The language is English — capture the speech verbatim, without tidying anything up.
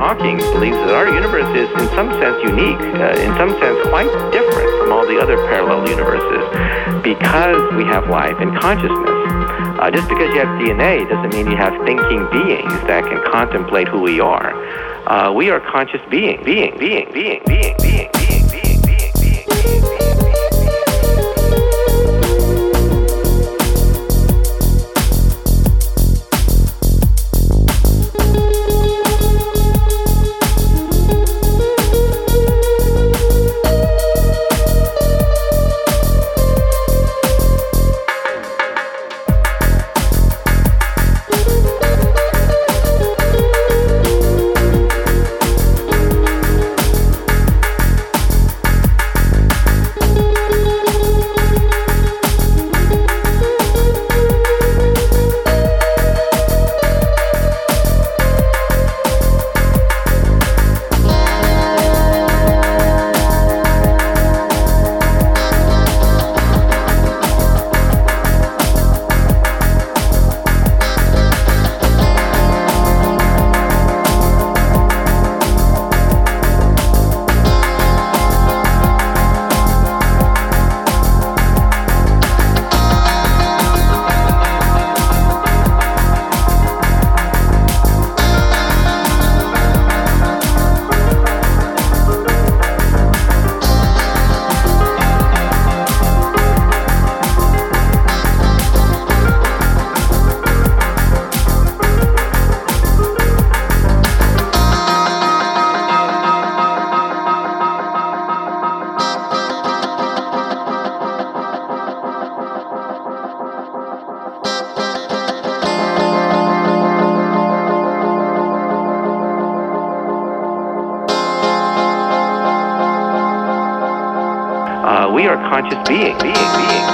Hawking believes that our universe is, in some sense, unique, uh, in some sense, quite different from all the other parallel universes, because we have life and consciousness. Uh, just because you have D N A doesn't mean you have thinking beings that can contemplate who we are. Uh, we are conscious being, being, being, being, being, being, being, being, being, being, being. Uh, we are conscious being, being, being.